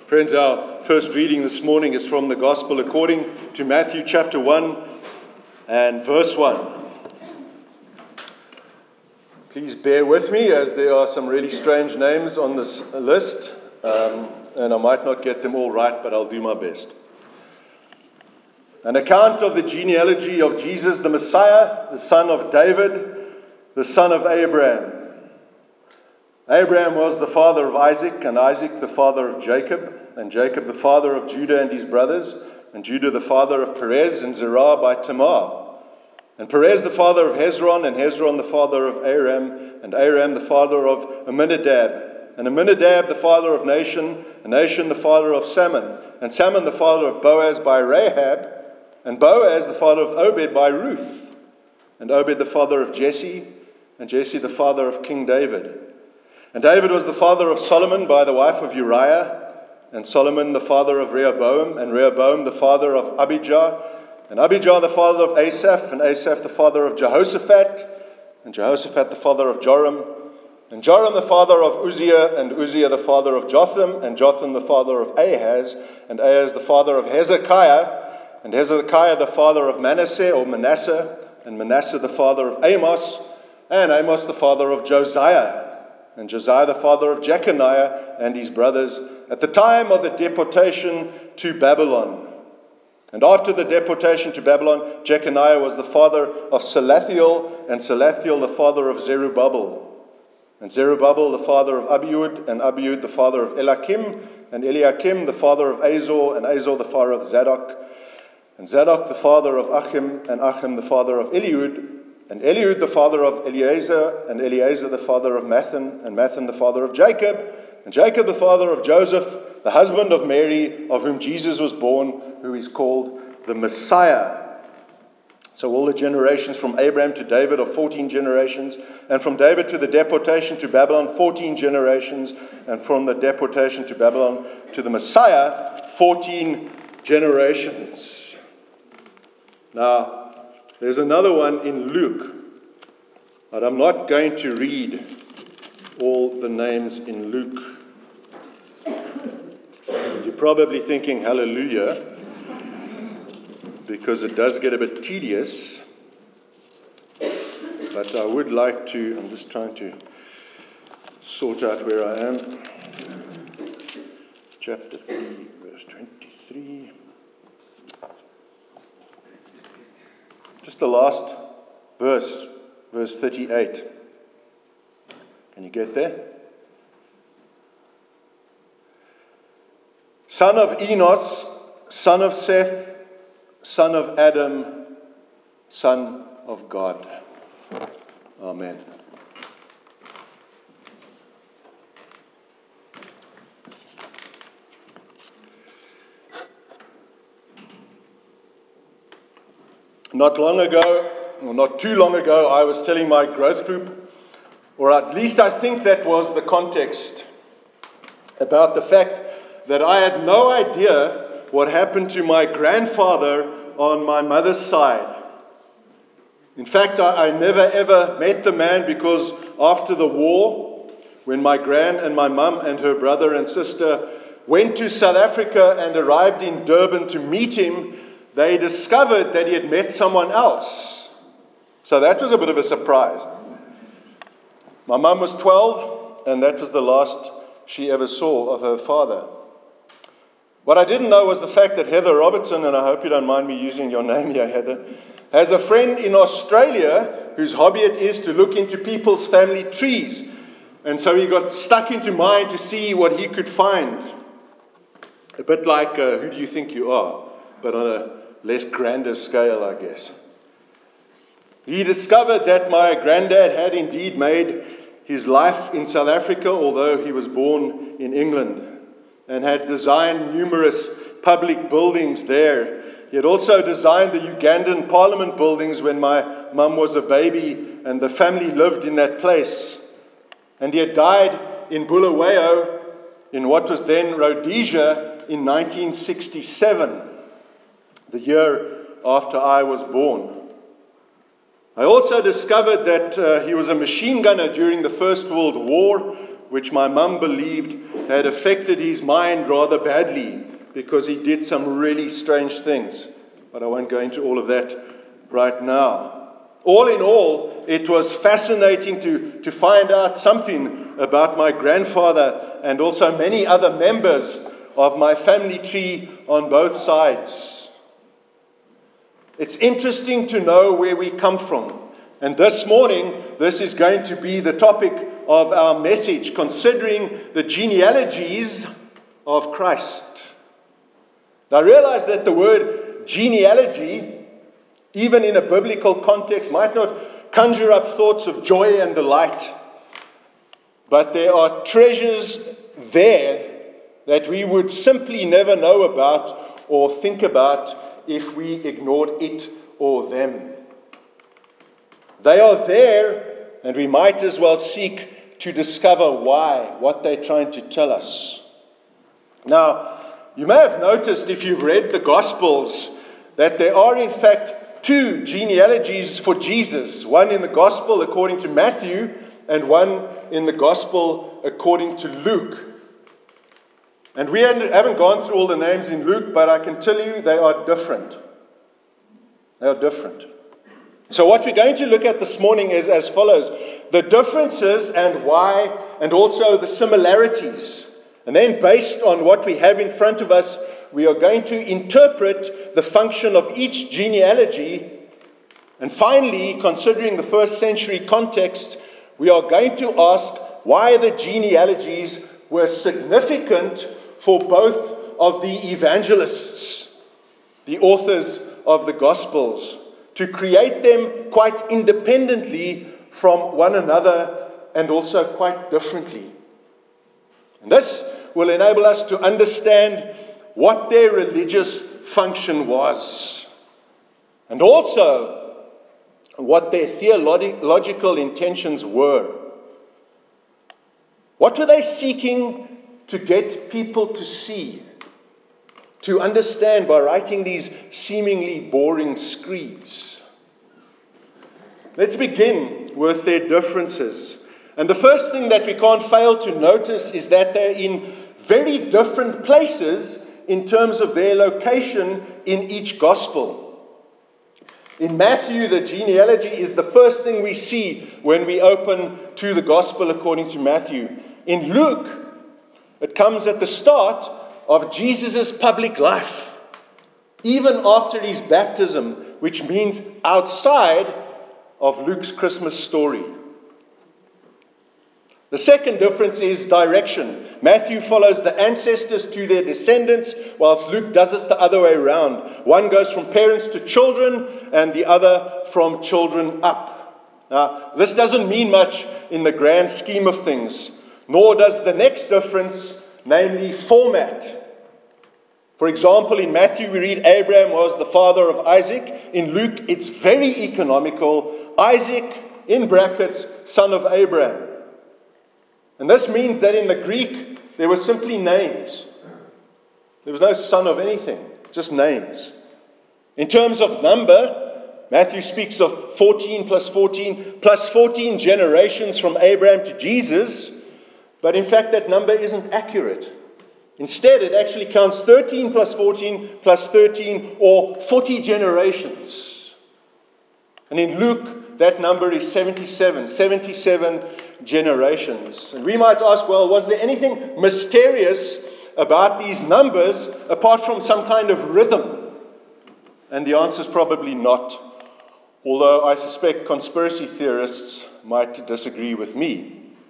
Friends, our first reading this morning is from the Gospel according to Matthew chapter 1 and verse 1. Please bear with me as there are some really strange names on this list, and I might not get them all right, but I'll do my best. An account of the genealogy of Jesus the Messiah, the son of David, the son of Abraham. Abraham was the father of Isaac, and Isaac the father of Jacob, and Jacob the father of Judah and his brothers, and Judah the father of Perez and Zerah by Tamar, and Perez the father of Hezron, and Hezron the father of Aram, and Aram the father of Amminadab, and Amminadab the father of Nahshon, and Nahshon the father of Salmon, and Salmon the father of Boaz by Rahab, and Boaz the father of Obed by Ruth, and Obed the father of Jesse, and Jesse the father of King David. And David was the father of Solomon by the wife of Uriah, and Solomon the father of Rehoboam, and Rehoboam the father of Abijah, and Abijah the father of Asaph, and Asaph the father of Jehoshaphat, and Jehoshaphat the father of Joram, and Joram the father of Uzziah, and Uzziah the father of Jotham, and Jotham the father of Ahaz, and Ahaz the father of Hezekiah, and Hezekiah the father of Manasseh, or Manasseh, and Manasseh the father of Amos, and Amos the father of Josiah, and Josiah the father of Jeconiah and his brothers, at the time of the deportation to Babylon. And after the deportation to Babylon, Jeconiah was the father of Salathiel, and Salathiel the father of Zerubbabel, and Zerubbabel the father of Abiud, and Abiud the father of Eliakim, and Eliakim the father of Azor, and Azor the father of Zadok, and Zadok the father of Achim, and Achim the father of Eliud, and Eliud the father of Eleazar, and Eleazar the father of Mathan, and Mathan the father of Jacob, and Jacob the father of Joseph, the husband of Mary, of whom Jesus was born, who is called the Messiah. So all the generations from Abraham to David are 14 generations, and from David to the deportation to Babylon, 14 generations, and from the deportation to Babylon to the Messiah, 14 generations. Now, there's another one in Luke, but I'm not going to read all the names in Luke. You're probably thinking, hallelujah, because it does get a bit tedious. But I would like to, I'm just trying to sort out where I am. Chapter 3, verse 23. Just the last verse, verse 38. Can you get there? Son of Enos, son of Seth, son of Adam, son of God. Amen. Not long ago, or not too long ago, I was telling my growth group, or at least I think that was the context, about the fact that I had no idea what happened to my grandfather on my mother's side. In fact, I never ever met the man, because after the war, when my gran and my mum and her brother and sister went to South Africa and arrived in Durban to meet him, they discovered that he had met someone else. So that was a bit of a surprise. My mum was 12, and that was the last she ever saw of her father. What I didn't know was the fact that Heather Robertson, and I hope you don't mind me using your name here, Heather, has a friend in Australia whose hobby it is to look into people's family trees. And so he got stuck into mine to see what he could find. A bit like Who Do You Think You Are? But on a less grander scale, I guess. He discovered that my granddad had indeed made his life in South Africa, although he was born in England, and had designed numerous public buildings there. He had also designed the Ugandan Parliament buildings when my mum was a baby, and the family lived in that place. And he had died in Bulawayo, in what was then Rhodesia, in 1967. The year after I was born. I also discovered that he was a machine gunner during the First World War, which my mum believed had affected his mind rather badly because he did some really strange things. But I won't go into all of that right now. All in all, it was fascinating to find out something about my grandfather and also many other members of my family tree on both sides. It's interesting to know where we come from. And this morning, this is going to be the topic of our message, considering the genealogies of Christ. Now, I realize that the word genealogy, even in a biblical context, might not conjure up thoughts of joy and delight. But there are treasures there that we would simply never know about or think about if we ignored it or them. They are there, and we might as well seek to discover why, what they're trying to tell us. Now, you may have noticed if you've read the Gospels that there are in fact two genealogies for Jesus. One in the Gospel according to Matthew and one in the Gospel according to Luke. And we haven't gone through all the names in Luke, but I can tell you they are different. They are different. So what we're going to look at this morning is as follows: the differences and why, and also the similarities. And then based on what we have in front of us, we are going to interpret the function of each genealogy. And finally, considering the first century context, we are going to ask why the genealogies were significant for both of the evangelists, the authors of the Gospels, to create them quite independently from one another and also quite differently. And this will enable us to understand what their religious function was, and also what their theological intentions were. What were they seeking to get people to see, to understand by writing these seemingly boring screeds? Let's begin with their differences. And the first thing that we can't fail to notice is that they're in very different places in terms of their location in each gospel. In Matthew, the genealogy is the first thing we see when we open to the gospel according to Matthew. In Luke, it comes at the start of Jesus' public life, even after his baptism, which means outside of Luke's Christmas story. The second difference is direction. Matthew follows the ancestors to their descendants, whilst Luke does it the other way around. One goes from parents to children, and the other from children up. Now, this doesn't mean much in the grand scheme of things, nor does the next difference, namely format. For example, in Matthew we read Abraham was the father of Isaac. In Luke it's very economical. Isaac, in brackets, son of Abraham. And this means that in the Greek there were simply names. There was no son of anything, just names. In terms of number, Matthew speaks of 14 plus 14 generations from Abraham to Jesus. But in fact that number isn't accurate. Instead, it actually counts 13 plus 14 plus 13, or 40 generations. And in Luke, that number is 77 generations. And we might ask, well, was there anything mysterious about these numbers apart from some kind of rhythm? And the answer is probably not, although I suspect conspiracy theorists might disagree with me.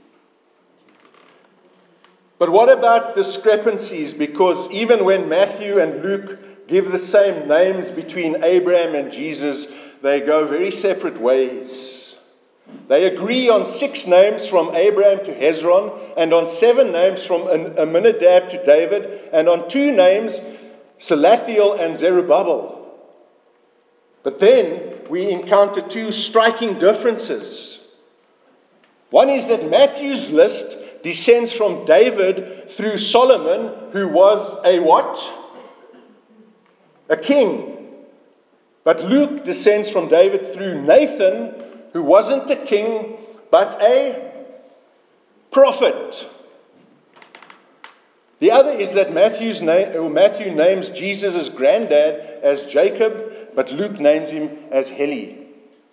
But what about discrepancies? Because even when Matthew and Luke give the same names between Abraham and Jesus, they go very separate ways. They agree on 6 names from Abraham to Hezron, and on 7 names from Amminadab to David, and on 2 names, Salathiel and Zerubbabel. But then we encounter 2 striking differences. One is that Matthew's list descends from David through Solomon, who was a what? A king. But Luke descends from David through Nathan, who wasn't a king, but a prophet. The other is that Matthew names Jesus' granddad as Jacob, but Luke names him as Heli.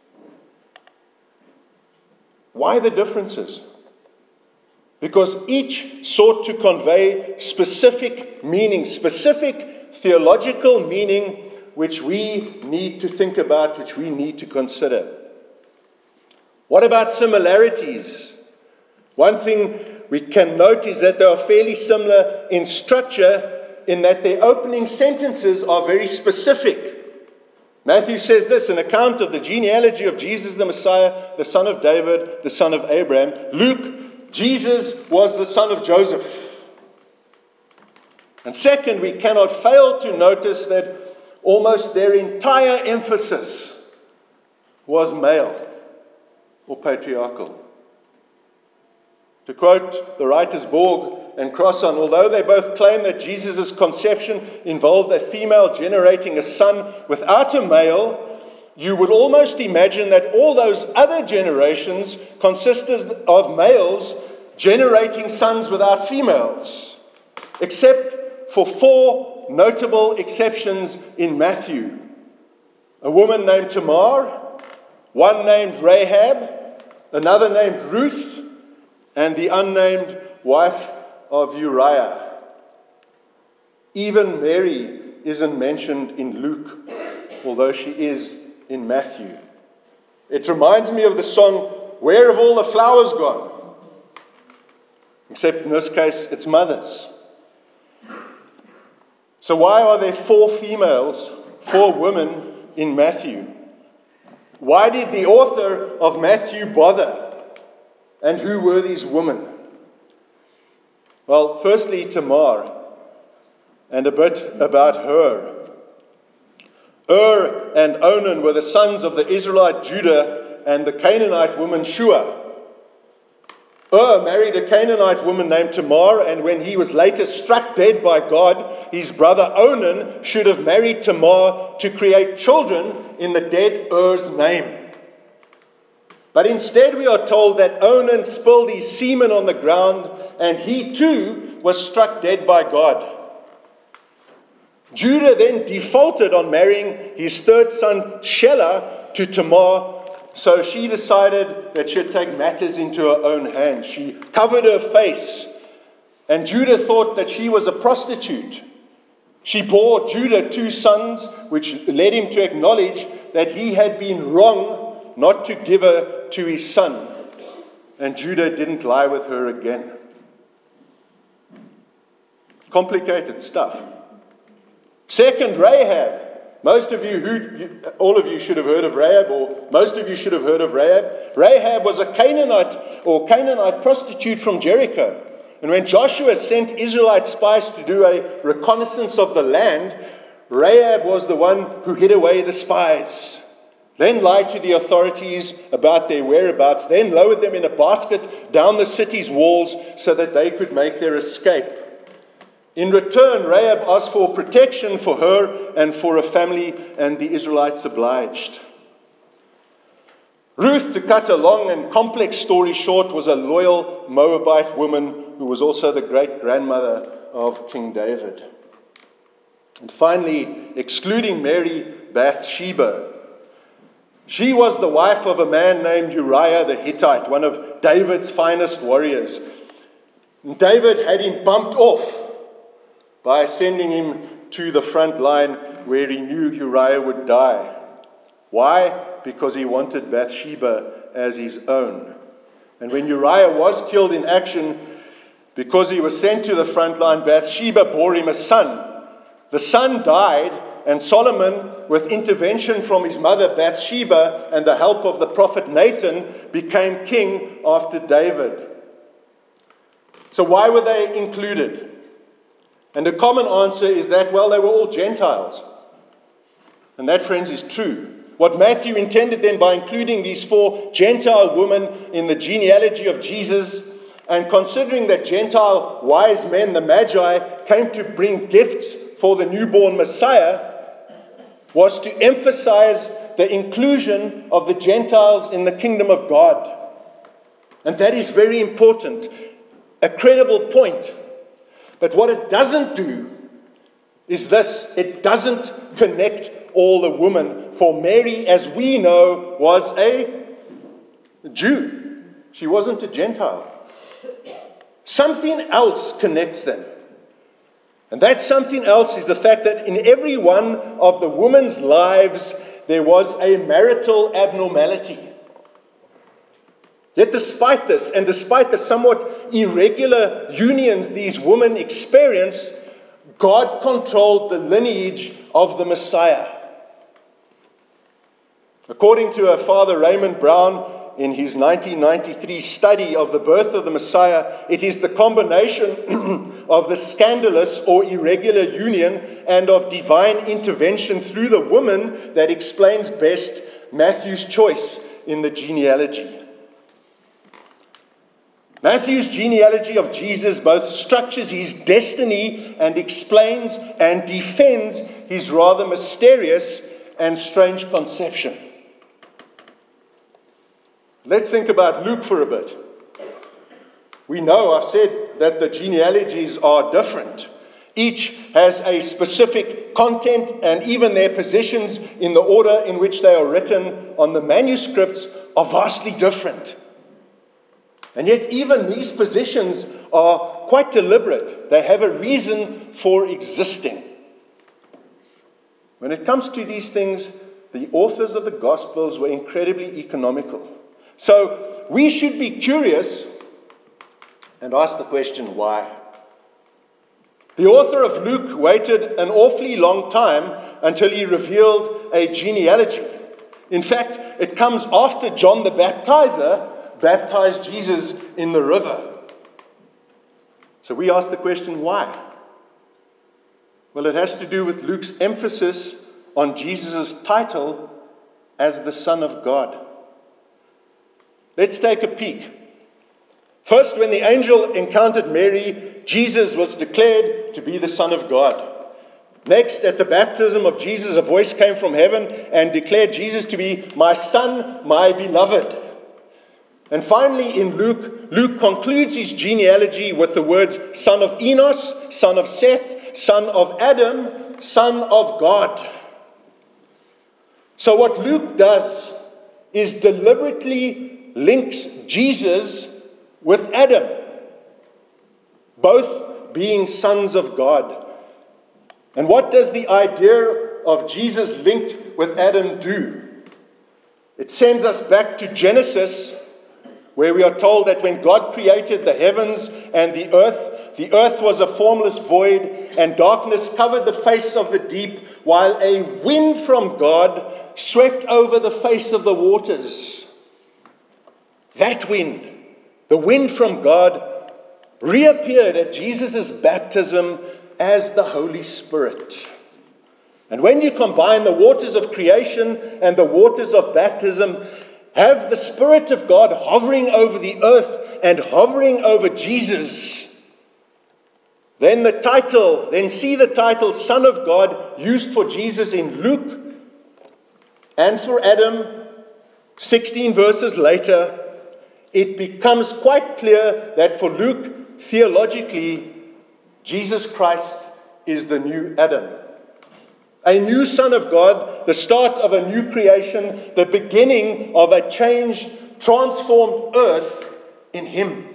Why the differences? Because each sought to convey specific meaning, specific theological meaning, which we need to think about, which we need to consider. What about similarities? One thing we can note is that they are fairly similar in structure, in that their opening sentences are very specific. Matthew says this, an account of the genealogy of Jesus the Messiah, the son of David, the son of Abraham. Luke, Jesus was the son of Joseph. And second, we cannot fail to notice that almost their entire emphasis was male or patriarchal. To quote the writers Borg and Crossan, although they both claim that Jesus' conception involved a female generating a son without a male, you would almost imagine that all those other generations consisted of males generating sons without females, except for 4 notable exceptions in Matthew. A woman named Tamar, one named Rahab, another named Ruth, and the unnamed wife of Uriah. Even Mary isn't mentioned in Luke, although she is in Matthew. It reminds me of the song, "Where Have All the Flowers Gone?" Except in this case, it's mothers. So why are there 4 females, 4 women in Matthew? Why did the author of Matthew bother? And who were these women? Well, firstly, Tamar, and a bit about her. And Onan were the sons of the Israelite Judah and the Canaanite woman Shua. Married a Canaanite woman named Tamar, and when he was later struck dead by God, his brother Onan should have married Tamar to create children in the dead Er's name. But instead we are told that Onan spilled his semen on the ground, and he too was struck dead by God. Judah then defaulted on marrying his 3rd son Shelah to Tamar, so she decided that she'd take matters into her own hands. She covered her face, and Judah thought that she was a prostitute. She bore Judah 2 sons, which led him to acknowledge that he had been wrong not to give her to his son. And Judah didn't lie with her again. Complicated stuff. Second, Rahab. All of you should have heard of Rahab, or most of you should have heard of Rahab. Rahab was a Canaanite prostitute from Jericho. And when Joshua sent Israelite spies to do a reconnaissance of the land, Rahab was the one who hid away the spies, then lied to the authorities about their whereabouts, then lowered them in a basket down the city's walls so that they could make their escape. In return, Rahab asked for protection for her and for her family, and the Israelites obliged. Ruth, to cut a long and complex story short, was a loyal Moabite woman who was also the great-grandmother of King David. And finally, excluding Mary, Bathsheba. She was the wife of a man named Uriah the Hittite, one of David's finest warriors. David had him bumped off by sending him to the front line where he knew Uriah would die. Why? Because he wanted Bathsheba as his own. And when Uriah was killed in action, because he was sent to the front line, Bathsheba bore him a son. The son died, and Solomon, with intervention from his mother Bathsheba and the help of the prophet Nathan, became king after David. So why were they included? And the common answer is that, well, they were all Gentiles. And that, friends, is true. What Matthew intended then by including these 4 Gentile women in the genealogy of Jesus, and considering that Gentile wise men, the Magi, came to bring gifts for the newborn Messiah, was to emphasize the inclusion of the Gentiles in the kingdom of God. And that is very important, a credible point. But what it doesn't do is this: it doesn't connect all the women. For Mary, as we know, was a Jew. She wasn't a Gentile. Something else connects them. And that something else is the fact that in every one of the women's lives, there was a marital abnormality. Yet despite this, and despite the somewhat irregular unions these women experienced, God controlled the lineage of the Messiah. According to Father Raymond Brown, in his 1993 study of the birth of the Messiah, it is the combination of the scandalous or irregular union and of divine intervention through the woman that explains best Matthew's choice in the genealogy. Matthew's genealogy of Jesus both structures his destiny and explains and defends his rather mysterious and strange conception. Let's think about Luke for a bit. We know, I've said, that the genealogies are different. Each has a specific content, and even their positions in the order in which they are written on the manuscripts are vastly different. And yet even these positions are quite deliberate. They have a reason for existing. When it comes to these things, the authors of the Gospels were incredibly economical. So we should be curious and ask the question, why? The author of Luke waited an awfully long time until he revealed a genealogy. In fact, it comes after John the Baptizer baptized Jesus in the river. So we ask the question, why? Well, it has to do with Luke's emphasis on Jesus' title as the Son of God. Let's take a peek. First, when the angel encountered Mary, Jesus was declared to be the Son of God. Next, at the baptism of Jesus, a voice came from heaven and declared Jesus to be my Son, my beloved. And finally, in Luke concludes his genealogy with the words son of Enos, son of Seth, son of Adam, son of God. So what Luke does is deliberately links Jesus with Adam, both being sons of God. And what does the idea of Jesus linked with Adam do? It sends us back to Genesis, where we are told that when God created the heavens and the earth was a formless void, and darkness covered the face of the deep, while a wind from God swept over the face of the waters. That wind, the wind from God, reappeared at Jesus' baptism as the Holy Spirit. And when you combine the waters of creation and the waters of baptism, have the Spirit of God hovering over the earth and hovering over Jesus, then see the title Son of God used for Jesus in Luke and for Adam 16 verses later. It becomes quite clear that for Luke, theologically, Jesus Christ is the new Adam. A new Son of God, the start of a new creation, the beginning of a changed, transformed earth in Him.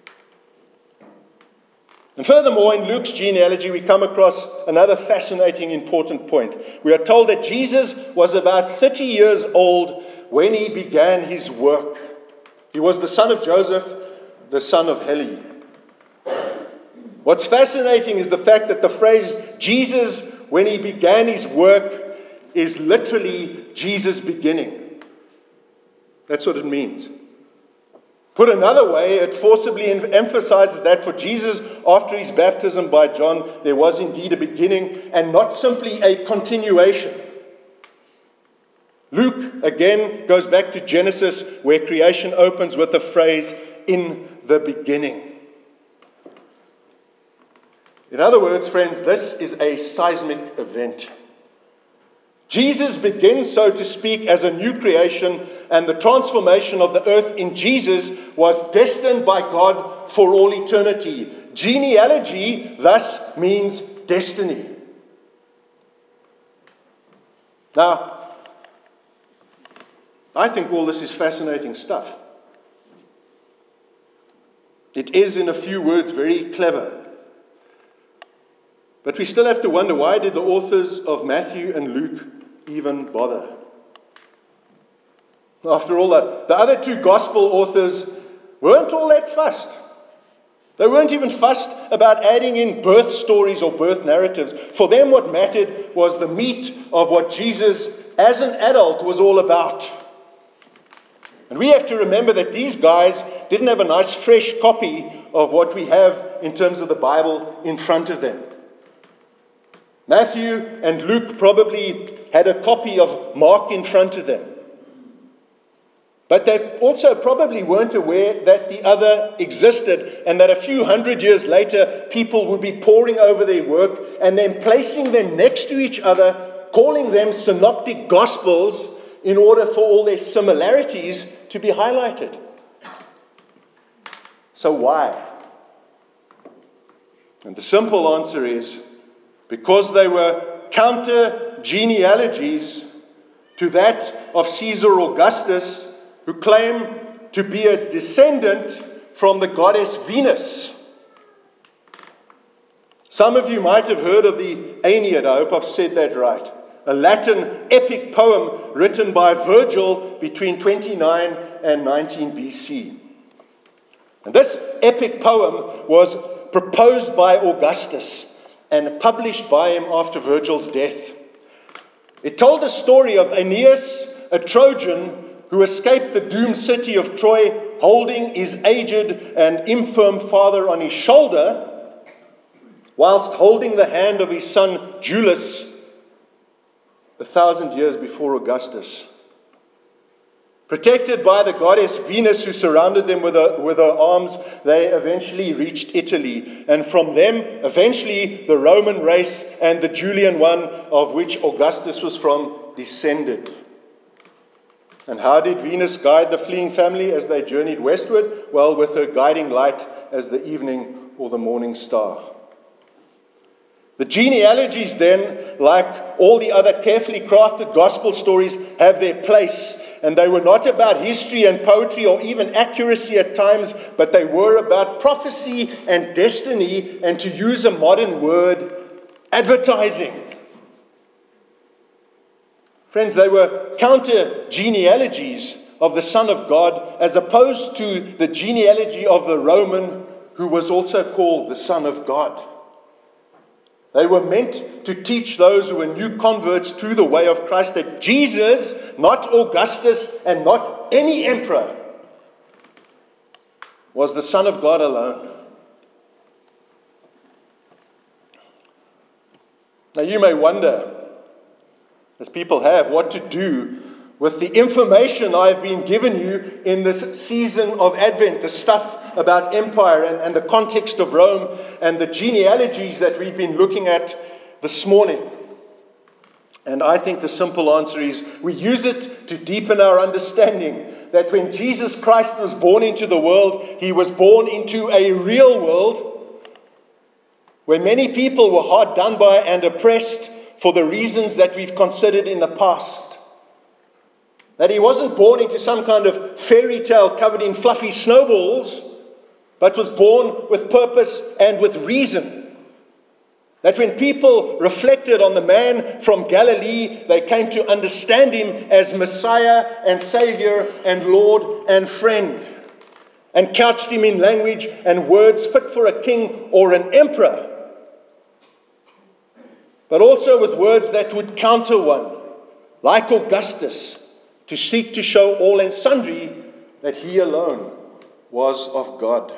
And furthermore, in Luke's genealogy, we come across another fascinating, important point. We are told that Jesus was about 30 years old when He began His work. He was the son of Joseph, the son of Heli. What's fascinating is the fact that the phrase Jesus, when He began His work, is literally Jesus' beginning. That's what it means. Put another way, it forcibly emphasizes that for Jesus, after His baptism by John, there was indeed a beginning and not simply a continuation. Luke, again, goes back to Genesis, where creation opens with the phrase, in the beginning. In other words, friends, this is a seismic event. Jesus begins, so to speak, as a new creation, and the transformation of the earth in Jesus was destined by God for all eternity. genealogy thus means destiny. Now, I think all this is fascinating stuff. It is, in a few words, very clever. But we still have to wonder, why did the authors of Matthew and Luke even bother? After all, the other two gospel authors weren't all that fussed. They weren't even fussed about adding in birth stories or birth narratives. For them, what mattered was the meat of what Jesus, as an adult, was all about. And we have to remember that these guys didn't have a nice fresh copy of what we have in terms of the Bible in front of them. Matthew and Luke probably had a copy of Mark in front of them. But they also probably weren't aware that the other existed, and that a few hundred years later, people would be poring over their work and then placing them next to each other, calling them synoptic gospels in order for all their similarities to be highlighted. So why? And the simple answer is because they were counter genealogies to that of Caesar Augustus, who claimed to be a descendant from the goddess Venus. Some of you might have heard of the Aeneid. I hope I've said that right. A Latin epic poem written by Virgil between 29 and 19 BC. And this epic poem was proposed by Augustus and published by him after Virgil's death. It told the story of Aeneas, a Trojan, who escaped the doomed city of Troy, holding his aged and infirm father on his shoulder, whilst holding the hand of his son Julius 1,000 years before Augustus. Protected by the goddess Venus, who surrounded them with her arms, they eventually reached Italy. And from them, eventually, the Roman race and the Julian one, of which Augustus was from, descended. And how did Venus guide the fleeing family as they journeyed westward? Well, with her guiding light as the evening or the morning star. The genealogies then, like all the other carefully crafted gospel stories, have their place. And they were not about history and poetry or even accuracy at times, but they were about prophecy and destiny, and to use a modern word, advertising. Friends, they were counter genealogies of the Son of God, as opposed to the genealogy of the Roman, who was also called the Son of God. They were meant to teach those who were new converts to the way of Christ that Jesus, not Augustus and not any emperor, was the Son of God alone. Now you may wonder, as people have, what to do with the information I've been given you in this season of Advent, the stuff about empire and the context of Rome and the genealogies that we've been looking at this morning. And I think the simple answer is we use it to deepen our understanding that when Jesus Christ was born into the world, he was born into a real world where many people were hard done by and oppressed for the reasons that we've considered in the past. That he wasn't born into some kind of fairy tale covered in fluffy snowballs, but was born with purpose and with reason. That when people reflected on the man from Galilee, they came to understand him as Messiah and Savior and Lord and friend, and couched him in language and words fit for a king or an emperor, but also with words that would counter one, like Augustus, to seek to show all and sundry that he alone was of God.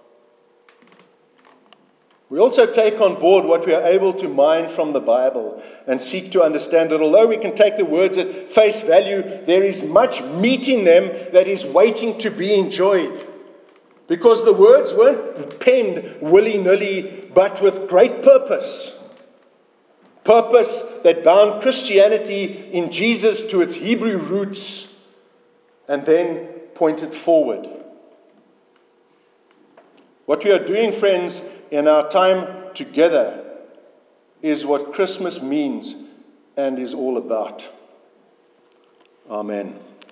We also take on board what we are able to mine from the Bible and seek to understand that although we can take the words at face value, there is much meat in them that is waiting to be enjoyed. Because the words weren't penned willy-nilly, but with great purpose. Purpose that bound Christianity in Jesus to its Hebrew roots and then pointed forward. What we are doing, friends, in our time together is what Christmas means and is all about. Amen.